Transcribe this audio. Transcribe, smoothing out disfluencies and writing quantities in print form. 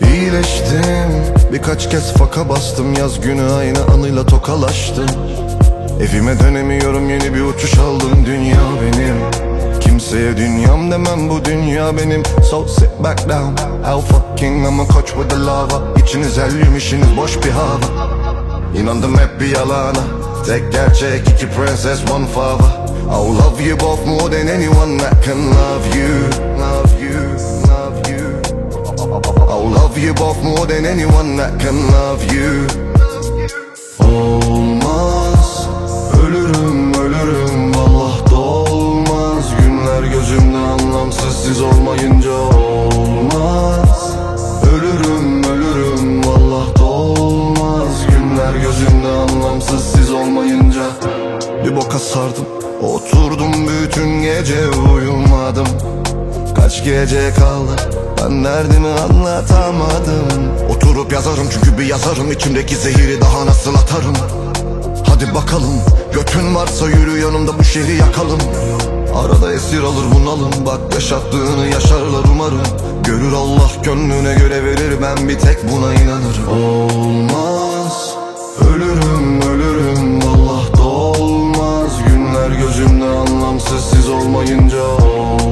İyileştim, birkaç kez faka bastım. Yaz günü aynı anıyla tokalaştım. Evime dönemiyorum, yeni bir uçuş aldım. Dünya benim, kimseye dünyam demem, bu dünya benim. So sit back down, alpha king, I'm a coach with the lava. İçiniz helyum, işiniz boş bir hava. İnandım hep bir yalana, tek gerçek iki prenses, one father. I'll love you both more than anyone that can love you. Love you, love you. I'll love you both more than anyone that can love you. Olmaz, ölürüm, ölürüm, vallahi da olmaz. Günler gözümde anlamsız, siz olmayınca olmaz. Ölürüm, ölürüm, vallahi da olmaz. Günler gözümde anlamsız, siz olmayınca. Bir boka sardım, oturdum bütün gece uyumadım. Kaç gece kaldı, ben derdimi anlatamadım. Oturup yazarım çünkü bir yazarım, içimdeki zehiri daha nasıl atarım. Hadi bakalım, götün varsa yürü yanımda, bu şehri yakalım. Arada esir alır bunalım, bak yaşattığını yaşarlar umarım. Görür Allah, gönlüne göre verir, ben bir tek buna inanırım. Olmaz, ölürüm, ölürüm, vallahi da olmaz. Günler gözümde anlamsız, siz olmayınca olmaz.